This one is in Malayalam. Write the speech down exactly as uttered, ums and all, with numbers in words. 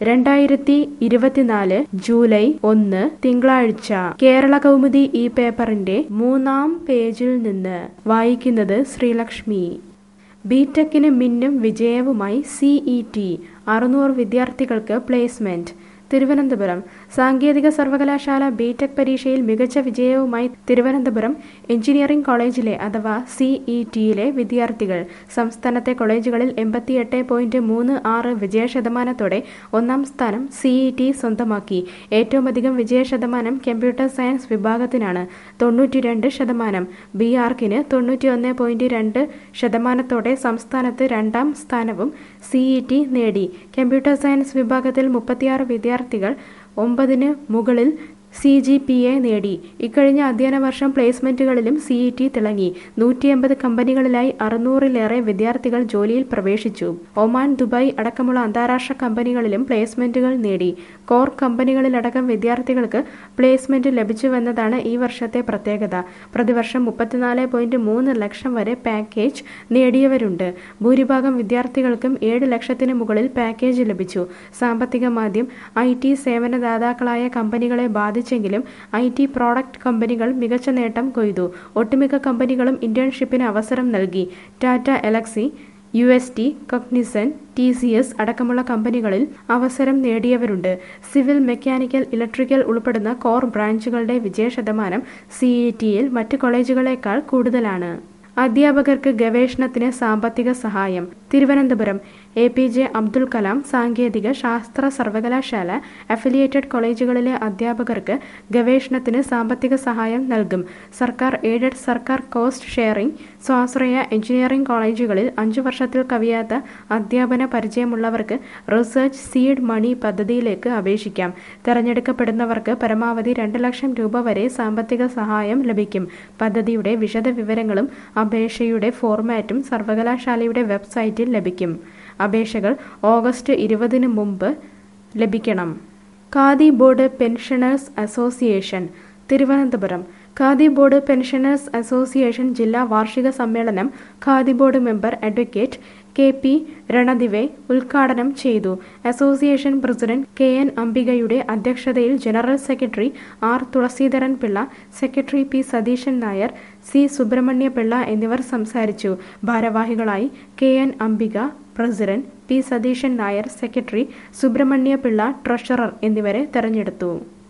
രണ്ടായിരത്തി ഇരുപത്തിനാല് ജൂലൈ ഒന്ന് തിങ്കളാഴ്ച കേരള കൗമുദി ഈ പേപ്പറിന്റെ മൂന്നാം പേജിൽ നിന്ന് വായിക്കുന്നത് ശ്രീലക്ഷ്മി. ബിടെക്കിന് മിന്നും വിജയവുമായി സിഇടി, അറുന്നൂറ് വിദ്യാർത്ഥികൾക്ക് പ്ലേസ്മെന്റ്. തിരുവനന്തപുരം സാങ്കേതിക സർവകലാശാല ബിടെക് പരീക്ഷയിൽ മികച്ച വിജയവുമായി തിരുവനന്തപുരം എഞ്ചിനീയറിംഗ് കോളേജിലെ അഥവാ സിഇടിയിലെ വിദ്യാർത്ഥികൾ. സംസ്ഥാനത്തെ കോളേജുകളിൽ എൺപത്തിയെട്ട് പോയിന്റ് മൂന്ന് ആറ് വിജയശതമാനത്തോടെ ഒന്നാം സ്ഥാനം സിഇടി സ്വന്തമാക്കി. ഏറ്റവുമധികം വിജയശതമാനം കമ്പ്യൂട്ടർ സയൻസ് വിഭാഗത്തിനാണ്, തൊണ്ണൂറ്റി രണ്ട് ശതമാനം. ബി ആർക്കിന് തൊണ്ണൂറ്റി ഒന്ന് പോയിന്റ് രണ്ട് ശതമാനത്തോടെ സംസ്ഥാനത്ത് രണ്ടാം സ്ഥാനവും സിഇടി നേടി. കമ്പ്യൂട്ടർ സയൻസ് വിഭാഗത്തിൽ മുപ്പത്തിയാറ് വിദ്യാർത്ഥികൾ ഒമ്പതിന് മുകളിൽ സി ജി പി എ നേടി. ഇക്കഴിഞ്ഞ അധ്യയന വർഷം പ്ലേസ്മെന്റുകളിലും സിഇടി തിളങ്ങി. നൂറ്റി എൺപത് കമ്പനികളിലായി അറുന്നൂറിലേറെ വിദ്യാർത്ഥികൾ ജോലിയിൽ പ്രവേശിച്ചു. ഒമാൻ, ദുബായ് അടക്കമുള്ള അന്താരാഷ്ട്ര കമ്പനികളിലും പ്ലേസ്മെന്റുകൾ നേടി. കോർ കമ്പനികളിലടക്കം വിദ്യാർത്ഥികൾക്ക് പ്ലേസ്മെന്റ് ലഭിച്ചുവെന്നതാണ് ഈ വർഷത്തെ പ്രത്യേകത. പ്രതിവർഷം മുപ്പത്തിനാല് പോയിന്റ് മൂന്ന് ലക്ഷം വരെ പാക്കേജ് നേടിയവരുണ്ട്. ഭൂരിഭാഗം വിദ്യാർത്ഥികൾക്കും ഏഴ് ലക്ഷത്തിന് മുകളിൽ പാക്കേജ് ലഭിച്ചു. സാമ്പത്തിക മാന്ദ്യം ഐ ടി സേവനദാതാക്കളായ കമ്പനികളെ ബാധിച്ചു െങ്കിലും ഐ ടി പ്രോഡക്റ്റ് കമ്പനികൾ മികച്ച നേട്ടം കൊയ്തു. ഒട്ടുമിക്ക കമ്പനികളും ഇന്റേൺഷിപ്പിന് അവസരം നൽകി. Tata Elxsi, U S T, Cognizant, T C S അടക്കമുള്ള കമ്പനികളിൽ അവസരം നേടിയവരുണ്ട്. സിവിൽ, മെക്കാനിക്കൽ, ഇലക്ട്രിക്കൽ ഉൾപ്പെടുന്ന കോർ ബ്രാഞ്ചുകളുടെ വിജയശതമാനം സിഇടിയിൽ മറ്റ് കോളേജുകളേക്കാൾ കൂടുതലാണ്. അധ്യാപകർക്ക് ഗവേഷണത്തിന് സാമ്പത്തിക സഹായം. Thiruvananthapuram A P J Abdul Kalam സാങ്കേതിക ശാസ്ത്ര സർവകലാശാല അഫിലിയേറ്റഡ് കോളേജുകളിലെ അധ്യാപകർക്ക് ഗവേഷണത്തിന് സാമ്പത്തിക സഹായം നൽകും. സർക്കാർ എയ്ഡഡ്, സർക്കാർ കോസ്റ്റ് ഷെയറിംഗ്, സ്വാശ്രയ എഞ്ചിനീയറിംഗ് കോളേജുകളിൽ അഞ്ചു വർഷത്തിൽ കവിയാത്ത അധ്യാപന പരിചയമുള്ളവർക്ക് റിസർച്ച് സീഡ് മണി പദ്ധതിയിലേക്ക് അപേക്ഷിക്കാം. തെരഞ്ഞെടുക്കപ്പെടുന്നവർക്ക് പരമാവധി രണ്ട് ലക്ഷം രൂപ വരെ സാമ്പത്തിക സഹായം ലഭിക്കും. പദ്ധതിയുടെ വിശദ വിവരങ്ങളും അപേക്ഷയുടെ ഫോർമാറ്റും സർവകലാശാലയുടെ വെബ്സൈറ്റിൽ ലഭിക്കും. അപേക്ഷകൾ ഓഗസ്റ്റ് ഇരുപതിന് മുമ്പ് ലഭിക്കണം. Khadi board pensioners association. Thiruvananthapuram Khadi board pensioners association ജില്ലാ വാർഷിക സമ്മേളനം Khadi board member advocate K P Ranadive ഉദ്ഘാടനം ചെയ്തു. അസോസിയേഷൻ പ്രസിഡന്റ് കെ എൻ അംബികയുടെ അധ്യക്ഷതയിൽ general secretary R Thulasidharan Pillai, secretary P Satheesan Nair, C Subrahmanya Pillai എന്നിവർ സംസാരിച്ചു. ഭാരവാഹികളായി K N Ambika president, P Satheesan Nair secretary, Subrahmanya Pillai treasurer എന്നിവരെ തെരഞ്ഞെടുത്തു.